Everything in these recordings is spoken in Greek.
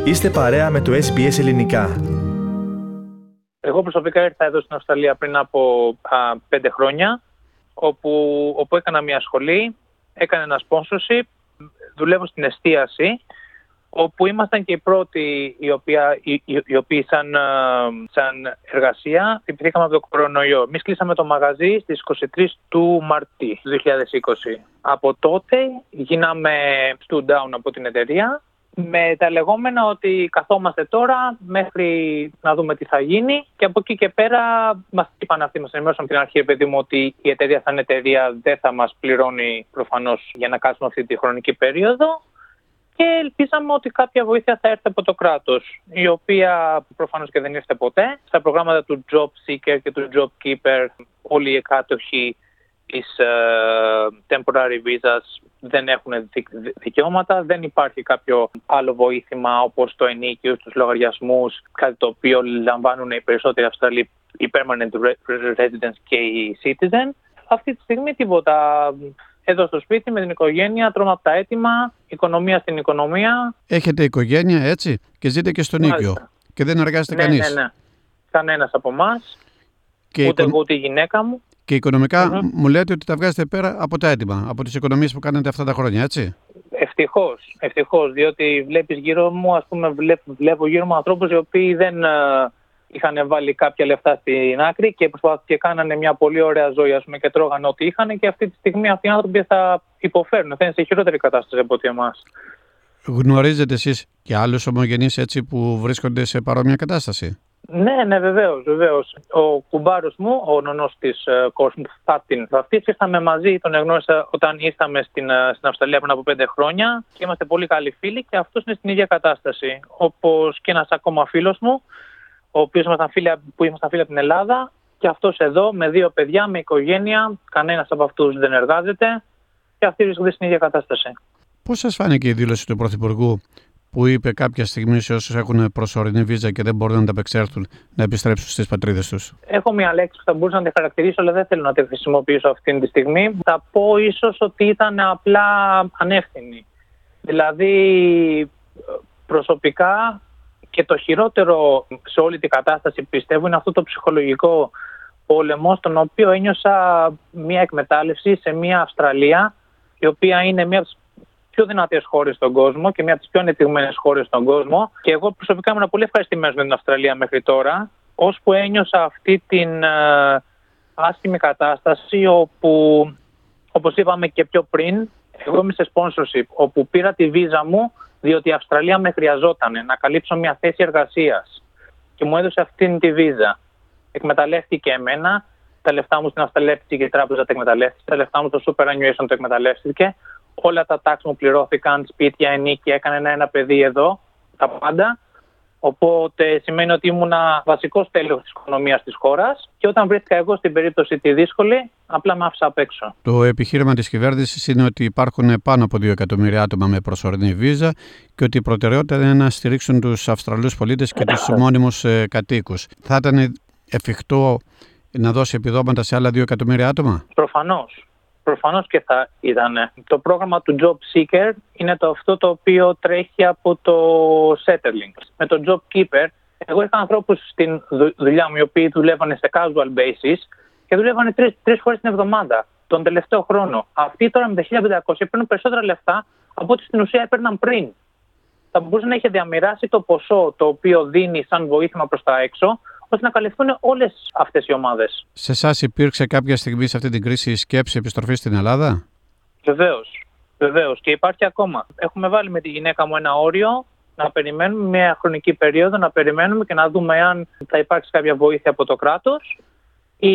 Είστε παρέα με το SBS Ελληνικά. Εγώ προσωπικά ήρθα εδώ στην Αυστραλία πριν από 5 χρόνια, όπου έκανα μια σχολή, έκανα ένα sponsorship, δουλεύω στην εστίαση, όπου ήμασταν και οι πρώτοι οι οποίοι σαν εργασία χτυπηθήκαμε από το κορονοϊό. Εμείς κλείσαμε το μαγαζί στις 23 του Μαρτίου του 2020. Από τότε γίναμε stood down από την εταιρεία, με τα λεγόμενα ότι καθόμαστε τώρα μέχρι να δούμε τι θα γίνει, και από εκεί και πέρα μας είπαν αυτοί, μας ενημέρωσαν από την αρχή, παιδί μου, ότι η εταιρεία σαν εταιρεία δεν θα μας πληρώνει προφανώς για να κάτσουμε αυτή τη χρονική περίοδο, και ελπίζαμε ότι κάποια βοήθεια θα έρθει από το κράτος, η οποία προφανώς και δεν ήρθε ποτέ. Στα προγράμματα του Job Seeker και του Job Keeper όλοι οι κάτοχοι της temporary visas δεν έχουν δικαιώματα, δεν υπάρχει κάποιο άλλο βοήθημα όπως το ενίκιο, τους λογαριασμούς, κάτι το οποίο λαμβάνουν οι περισσότεροι Αυστραλοί, οι permanent residents και οι citizen. Αυτή τη στιγμή τίποτα. Εδώ στο σπίτι με την οικογένεια, τρώμε από τα έτοιμα, οικονομία στην οικονομία. Έχετε οικογένεια, έτσι, και ζείτε και στον οίκιο και δεν εργάζεται κανείς. Ναι. Κανένας από εμάς, ούτε εγώ ούτε η γυναίκα μου. Και οικονομικά μου λέτε ότι τα βγάζετε πέρα από τα έτοιμα, από τις οικονομίες που κάνετε αυτά τα χρόνια, έτσι. Ευτυχώς, διότι βλέπεις γύρω μου, ας πούμε, βλέπω γύρω μου ανθρώπους οι οποίοι δεν είχαν βάλει κάποια λεφτά στην άκρη και κάνανε μια πολύ ωραία ζωή, ας πούμε, και τρώγανε ό,τι είχαν, και αυτή τη στιγμή αυτοί οι άνθρωποι θα υποφέρουν, θα είναι σε χειρότερη κατάσταση από ότι εμάς. Γνωρίζετε εσείς και άλλους ομογενείς έτσι που βρίσκονται σε παρόμοια κατάσταση? Ναι, βεβαίως. Ο κουμπάρος μου, ο νονός της κόρης μου, Φάτιν Βαφτής, ήρθαμε μαζί, τον εγνώρισα όταν ήρθαμε στην Αυστραλία πριν από 5 χρόνια και είμαστε πολύ καλοί φίλοι, και αυτός είναι στην ίδια κατάσταση. Όπως και ένας ακόμα φίλος μου, ο οποίος ήμασταν φίλοι από την Ελλάδα, και αυτός εδώ με 2 παιδιά, με οικογένεια, κανένας από αυτούς δεν εργάζεται, και αυτοί βρίσκονται στην ίδια κατάσταση. Πώς σας φάνηκε η δήλωση του Πρωθυπουργού που είπε κάποια στιγμή σε όσους έχουν προσωρινή βίζα και δεν μπορούν να τα απεξέλθουν να επιστρέψουν στις πατρίδες τους? Έχω μια λέξη που θα μπορούσα να τη χαρακτηρίσω, αλλά δεν θέλω να τη χρησιμοποιήσω αυτή τη στιγμή. Θα πω ίσως ότι ήταν απλά ανεύθυνοι. Δηλαδή, προσωπικά, και το χειρότερο σε όλη την κατάσταση, πιστεύω, είναι αυτό το ψυχολογικό πόλεμο, στον οποίο ένιωσα μια εκμετάλλευση σε μια Αυστραλία, η οποία είναι μια από τις πιο δυνατές χώρες στον κόσμο και μια από τις πιο ανεπτυγμένες χώρες στον κόσμο, και εγώ προσωπικά ήμουν πολύ ευχαριστημένος με την Αυστραλία μέχρι τώρα, ώσπου ένιωσα αυτή την άσχημη κατάσταση, όπου, όπως είπαμε και πιο πριν, εγώ είμαι σε sponsorship, όπου πήρα τη βίζα μου διότι η Αυστραλία με χρειαζόταν να καλύψω μια θέση εργασίας, και μου έδωσε αυτήν τη βίζα. Εκμεταλλεύτηκε εμένα, τα λεφτά μου στην Αυστραλία και η τράπεζα τα εκμεταλλεύτηκε, τα λεφτά μου στο superannuation το εκμεταλλεύτηκε, όλα τα τάξ μου πληρώθηκαν, σπίτια, ενίκια, έκανε ένα παιδί εδώ, τα πάντα. Οπότε σημαίνει ότι ήμουνα βασικός τέλεχος της οικονομίας της χώρας, και όταν βρέθηκα εγώ στην περίπτωση τη δύσκολη, απλά με άφησα απ' έξω. Το επιχείρημα της κυβέρνησης είναι ότι υπάρχουν πάνω από 2 εκατομμύρια άτομα με προσωρινή βίζα και ότι η προτεραιότητα είναι να στηρίξουν τους Αυστραλούς πολίτες και τους μόνιμους κατοίκους. Θα ήταν εφικτό να δώσει επιδόματα σε άλλα 2 εκατομμύρια άτομα? Προφανώς και θα ήταν. Το πρόγραμμα του Job Seeker είναι αυτό το οποίο τρέχει από το Settling. Με το Job Keeper, εγώ είχα ανθρώπους στην δουλειά μου οι οποίοι δουλεύανε σε casual basis και δουλεύανε 3 φορές την εβδομάδα τον τελευταίο χρόνο. Αυτοί τώρα με τα 1.500 παίρνουν περισσότερα λεφτά από ό,τι στην ουσία έπαιρναν πριν. Θα μπορούσε να είχε διαμοιράσει το ποσό το οποίο δίνει σαν βοήθημα προς τα έξω, ώστε να καλυφθούν όλες αυτές οι ομάδες. Σε εσάς υπήρξε κάποια στιγμή σε αυτή την κρίση σκέψη επιστροφής στην Ελλάδα? Βεβαίως. Και υπάρχει ακόμα. Έχουμε βάλει με τη γυναίκα μου ένα όριο να περιμένουμε μια χρονική περίοδο, να περιμένουμε και να δούμε αν θα υπάρξει κάποια βοήθεια από το κράτος, ή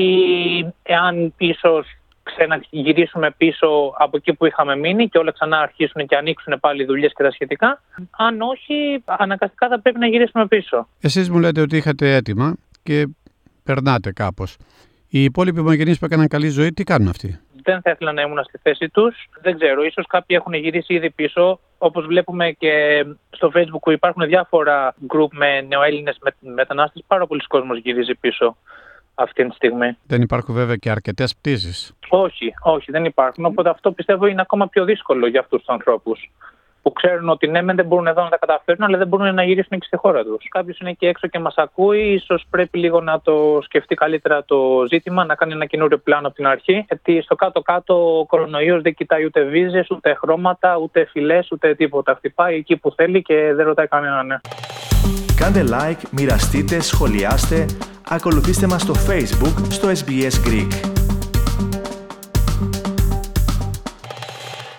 εάν ίσως ξαναγυρίσουμε πίσω από εκεί που είχαμε μείνει και όλα ξανά αρχίσουν και ανοίξουν πάλι δουλειές και τα σχετικά. Αν όχι, αναγκαστικά θα πρέπει να γυρίσουμε πίσω. Εσείς μου λέτε ότι είχατε έτοιμα και περνάτε κάπως. Οι υπόλοιποι ομογενείς που έκαναν καλή ζωή, τι κάνουν αυτοί? Δεν θα ήθελα να ήμουν στη θέση τους. Δεν ξέρω, ίσως κάποιοι έχουν γυρίσει ήδη πίσω. Όπως βλέπουμε και στο Facebook που υπάρχουν διάφορα group με νεοέλληνες μετανάστες, πάρα πολλοί κόσμος γυρίζει πίσω αυτή τη στιγμή. Δεν υπάρχουν βέβαια και αρκετές πτήσεις. Όχι, δεν υπάρχουν. Οπότε αυτό πιστεύω είναι ακόμα πιο δύσκολο για αυτούς τους ανθρώπους. που ξέρουν ότι ναι, δεν μπορούν εδώ να τα καταφέρουν, αλλά δεν μπορούν να γυρίσουν και στη χώρα τους. Κάποιος είναι εκεί έξω και μας ακούει, ίσως πρέπει λίγο να το σκεφτεί καλύτερα το ζήτημα, να κάνει ένα καινούριο πλάνο από την αρχή. Γιατί στο κάτω-κάτω ο κορονοϊός δεν κοιτάει ούτε βίζες, ούτε χρώματα, ούτε φυλές, ούτε τίποτα. Χτυπάει εκεί που θέλει και δεν ρωτάει κανέναν. Κάντε like, μοιραστείτε, σχολιάστε, ακολουθήστε μας στο Facebook, στο SBS Greek.